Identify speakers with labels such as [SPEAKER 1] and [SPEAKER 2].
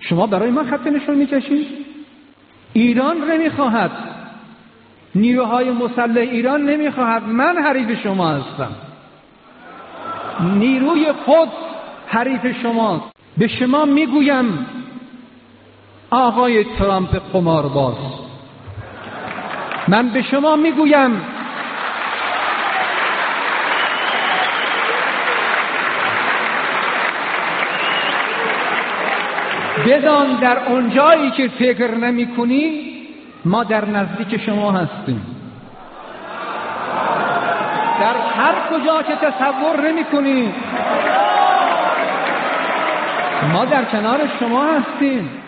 [SPEAKER 1] شما برای ما خط نشون میکشید؟ ایران نمیخواهد، نیروهای مسلح ایران نمیخواهد. من حریف شما هستم، نیروی قدس حریف شماست. به شما میگویم آقای ترامپ قمارباز، من به شما میگویم بدان در اونجایی که فکر نمی کنی ما در نزدیک شما هستیم، در هر کجا که تصور نمی کنی ما در کنار شما هستیم.